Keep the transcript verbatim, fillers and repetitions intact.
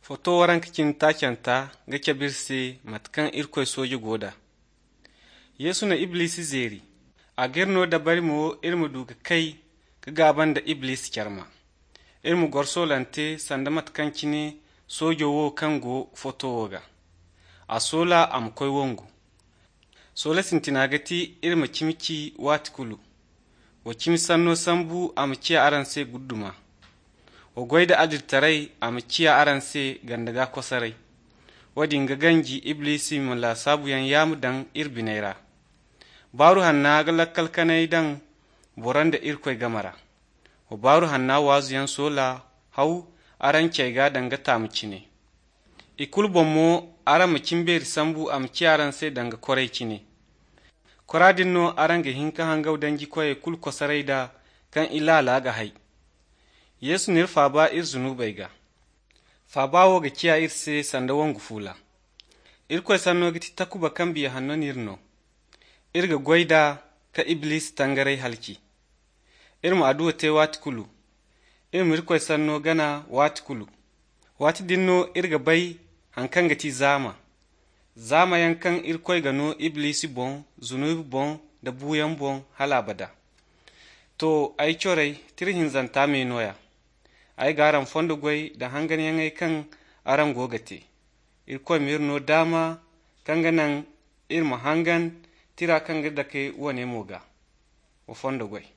Foto waranka kin takyanta ga kebirse matkan irkoy soji goda. Yesu na Iblisi zeri, a girno da bari mo irmu duga kai ga gaban da Iblis kyarma. Irmu gorsolante sanda matkan kine sojo wo kango foto woga. A sola am koy wongu. Sola sintinagati irma kimiki watkulu. Wa kimi sanno sambu am kiya aranse gudduma. O goyda adirtarai am kiya aranse gandaga kosarai. Wadin ga ganji Iblisi mala sabuyan yamu dan irbinaira. Baru hanna ga lakkal kanai dan boranda irkoy gamara. O baru hanna wazu yan sola hau aran ga danga tamu cine. Ikul bommo aran makimberi sambu am kiya aranse danga korai cine. Koradin no aran ga hinka hangau dangi koye kul kosarai da kan ilala ga hai. Yesu nir faba ir zunubai ga. Fabawo ga kiya irse sanda wongu fula. Irkoy sanno giti takuba kan biya hanno nirno. Irga goyda ka Iblis tangarai halki. Irma aduwa te wati kulu. Irma irkoy sanno gana wati kulu. Wati dinno irga bai hankan gati zama. Zama yankan irkoy gano Iblisi bon, zunubi bon, da buyan bon halabada. To ai kyorai tirhin zanta me noya. Ai garan fondo goy da hangan yangai kan aran gogate. Irkoy mirno dama kanganan irma hangan tira kan girda kai wane moga. O fondo goy.